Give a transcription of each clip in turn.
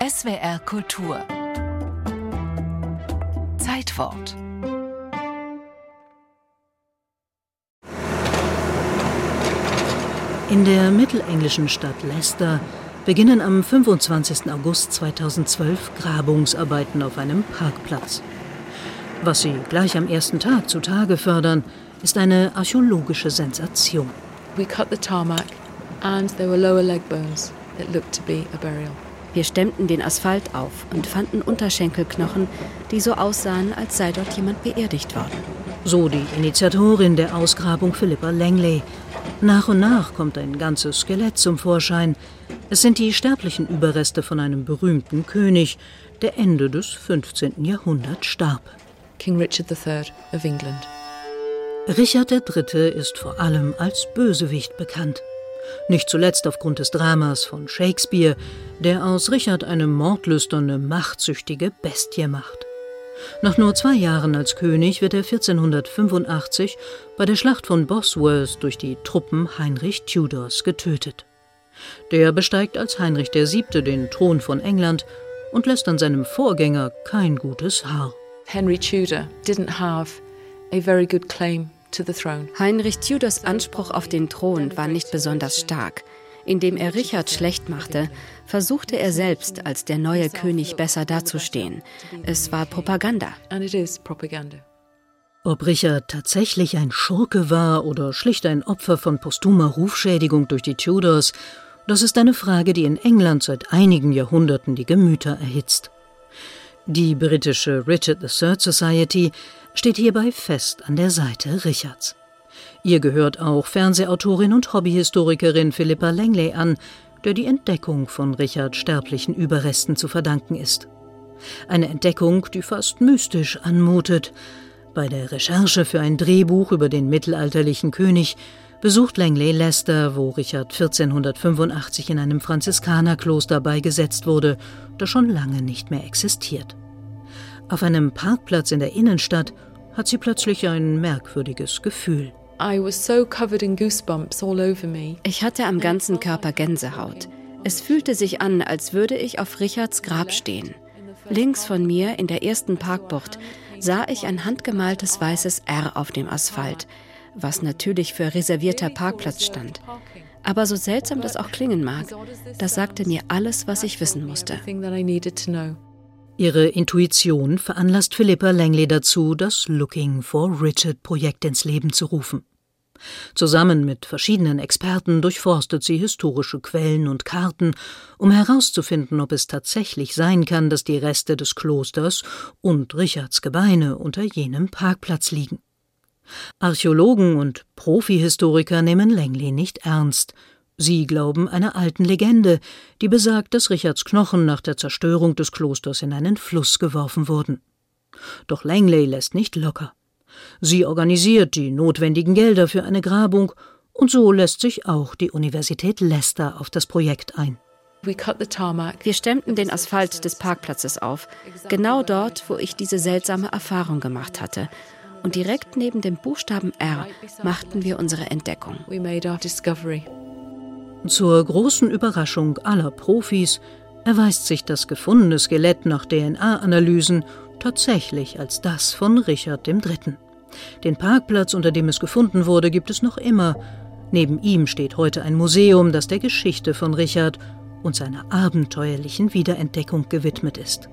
SWR Kultur Zeitwort. In der mittelenglischen Stadt Leicester beginnen am 25. August 2012 Grabungsarbeiten auf einem Parkplatz. Was sie gleich am ersten Tag zutage fördern, ist eine archäologische Sensation. We cut the tarmac and there were lower leg bones that looked to be a burial. Wir stemmten den Asphalt auf und fanden Unterschenkelknochen, die so aussahen, als sei dort jemand beerdigt worden. So die Initiatorin der Ausgrabung Philippa Langley. Nach und nach kommt ein ganzes Skelett zum Vorschein. Es sind die sterblichen Überreste von einem berühmten König, der Ende des 15. Jahrhunderts starb. King Richard III of England. Richard III. Ist vor allem als Bösewicht bekannt. Nicht zuletzt aufgrund des Dramas von Shakespeare, der aus Richard eine mordlüsterne, machtsüchtige Bestie macht. Nach nur 2 Jahren als König wird er 1485 bei der Schlacht von Bosworth durch die Truppen Heinrich Tudors getötet. Der besteigt als Heinrich VII. Den Thron von England und lässt an seinem Vorgänger kein gutes Haar. Henry Tudor didn't have a very good claim to the throne. Heinrich Tudors Anspruch auf den Thron war nicht besonders stark. Indem er Richard schlecht machte, versuchte er selbst als der neue König besser dazustehen. Es war Propaganda. And it is propaganda. Ob Richard tatsächlich ein Schurke war oder schlicht ein Opfer von posthumer Rufschädigung durch die Tudors, das ist eine Frage, die in England seit einigen Jahrhunderten die Gemüter erhitzt. Die britische Richard III Society steht hierbei fest an der Seite Richards. Ihr gehört auch Fernsehautorin und Hobbyhistorikerin Philippa Langley an, der die Entdeckung von Richards sterblichen Überresten zu verdanken ist. Eine Entdeckung, die fast mystisch anmutet. Bei der Recherche für ein Drehbuch über den mittelalterlichen König besucht Langley Leicester, wo Richard 1485 in einem Franziskanerkloster beigesetzt wurde, das schon lange nicht mehr existiert. Auf einem Parkplatz in der Innenstadt hat sie plötzlich ein merkwürdiges Gefühl. Ich hatte am ganzen Körper Gänsehaut. Es fühlte sich an, als würde ich auf Richards Grab stehen. Links von mir in der ersten Parkbucht sah ich ein handgemaltes weißes R auf dem Asphalt, was natürlich für reservierter Parkplatz stand. Aber so seltsam das auch klingen mag, das sagte mir alles, was ich wissen musste. Ihre Intuition veranlasst Philippa Langley dazu, das Looking for Richard-Projekt ins Leben zu rufen. Zusammen mit verschiedenen Experten durchforstet sie historische Quellen und Karten, um herauszufinden, ob es tatsächlich sein kann, dass die Reste des Klosters und Richards Gebeine unter jenem Parkplatz liegen. Archäologen und Profihistoriker nehmen Langley nicht ernst. Sie glauben einer alten Legende, die besagt, dass Richards Knochen nach der Zerstörung des Klosters in einen Fluss geworfen wurden. Doch Langley lässt nicht locker. Sie organisiert die notwendigen Gelder für eine Grabung und so lässt sich auch die Universität Leicester auf das Projekt ein. Wir stemmten den Asphalt des Parkplatzes auf, genau dort, wo ich diese seltsame Erfahrung gemacht hatte. Und direkt neben dem Buchstaben R machten wir unsere Entdeckung. Zur großen Überraschung aller Profis erweist sich das gefundene Skelett nach DNA-Analysen tatsächlich als das von Richard III. Den Parkplatz, unter dem es gefunden wurde, gibt es noch immer. Neben ihm steht heute ein Museum, das der Geschichte von Richard und seiner abenteuerlichen Wiederentdeckung gewidmet ist.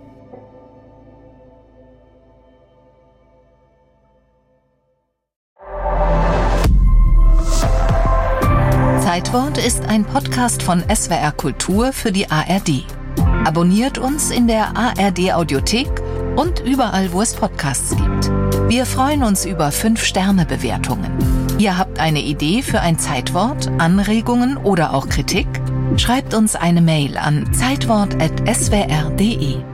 Zeitwort ist ein Podcast von SWR Kultur für die ARD. Abonniert uns in der ARD Audiothek und überall, wo es Podcasts gibt. Wir freuen uns über 5-Sterne-Bewertungen. Ihr habt eine Idee für ein Zeitwort, Anregungen oder auch Kritik? Schreibt uns eine Mail an zeitwort@swr.de.